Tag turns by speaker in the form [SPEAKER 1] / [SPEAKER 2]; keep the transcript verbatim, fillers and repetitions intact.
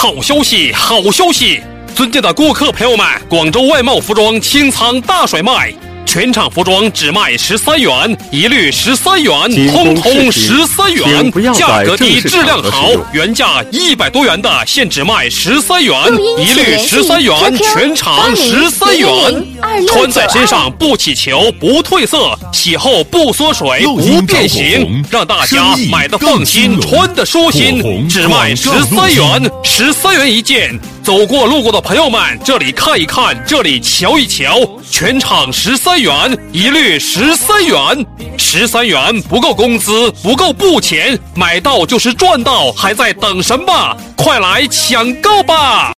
[SPEAKER 1] 好消息，好消息！尊敬的顾客朋友们，广州外贸服装清仓大甩卖，全场服装只卖十三元，一律十三元，通通十三元，价格低，质量好，原价一百多元的现只卖十三元，一律十三元，全场十三元。穿在身上不起球，不褪色，洗后不缩水，不变形，让大家买的放心，穿的舒心，只卖十三元，十三元一件。走过路过的朋友们，这里看一看，这里瞧一瞧，全场十三元，一律十三元，十三元不够工资，不够布钱，买到就是赚到，还在等什么？快来抢购吧！